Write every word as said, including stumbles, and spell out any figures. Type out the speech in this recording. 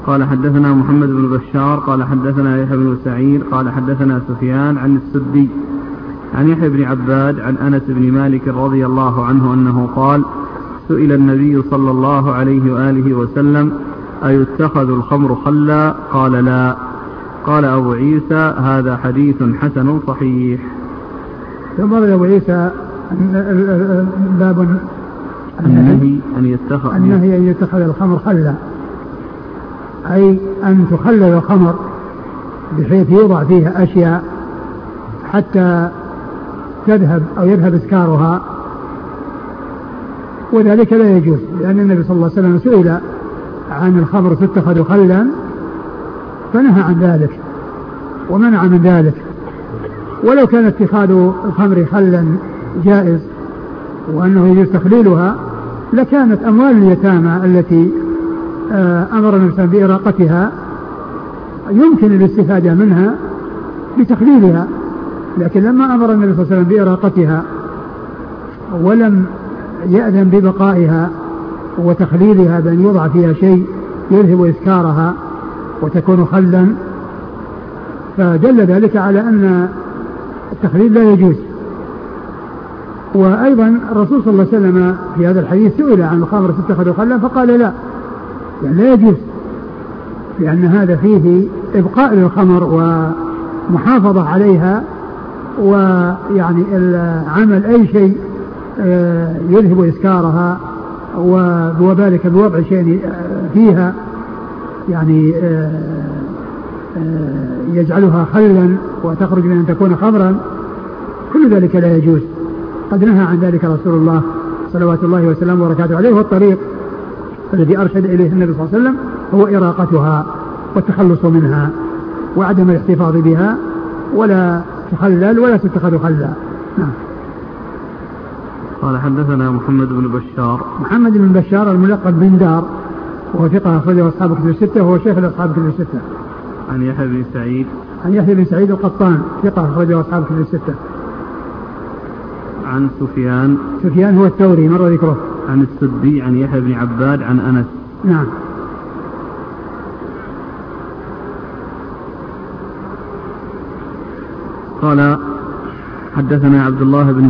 قال حدثنا محمد بن بشار قال حدثنا يحيى بن سعيد قال حدثنا سفيان عن السدي عن يحيى بن عباد عن أنس بن مالك رضي الله عنه أنه قال: سئل النبي صلى الله عليه وآله وسلم: أيتخذ الخمر خلا؟ قال: لا. قال أبو عيسى: هذا حديث حسن صحيح. ثم قال أبو عيسى باب النهي أن يتخذ النهي أن يتخذ الخمر خلا، أي أن تخلل الخمر بحيث يوضع فيها أشياء حتى تذهب أو يذهب إسكارها، وذلك لا يجوز، لأن النبي صلى الله عليه وسلم سئل عن الخمر تتخذ خلا فنهى عن ذلك ومنع من ذلك. ولو كان اتخاذ الخمر خلا جائز وأنه يجوز تخليلها لكانت أموال اليتامى التي أمر الإنسان بإراقتها يمكن الاستفادة منها بتخليلها، لكن لما أمر النبي صلى الله عليه وسلم بإراقتها ولم يأذن ببقائها وتخليلها بأن يوضع فيها شيء يذهب إسكارها وتكون خلا، فدل ذلك على أن التخليل لا يجوز. وأيضا الرسول صلى الله عليه وسلم في هذا الحديث سئل عن الخمر تتخذ خلا فقال لا، يعني لا يجوز، لأن هذا فيه إبقاء للخمر ومحافظة عليها، ويعني عمل أي شيء يذهب إسكارها وذلك بوضع شيء فيها يعني يجعلها خلا وتخرج من أن تكون خمرا، كل ذلك لا يجوز. قد نهى عن ذلك رسول الله صلوات الله وسلامه وبركاته عليه. والطريق الذي أرشد إليه النبي صلى الله عليه وسلم هو إراقتها والتخلص منها وعدم الاحتفاظ بها، ولا تخلل ولا تتخذ خلا. نعم. قال حدثنا محمد بن بشار محمد بن بشار الملقب بن دار، وهو ثقة أخرجه أصحاب الكتب الستة وهو شيخ أصحاب الكتب الستة. عن يحيى بن سعيد عن يحيى بن سعيد القطان ثقة أخرجه أصحاب الكتب الستة. عن سفيان سفيان هو الثوري مر ذكره. عن السدي عن يحيى بن عباد عن أنس. نعم. قال حدثنا عبد الله بن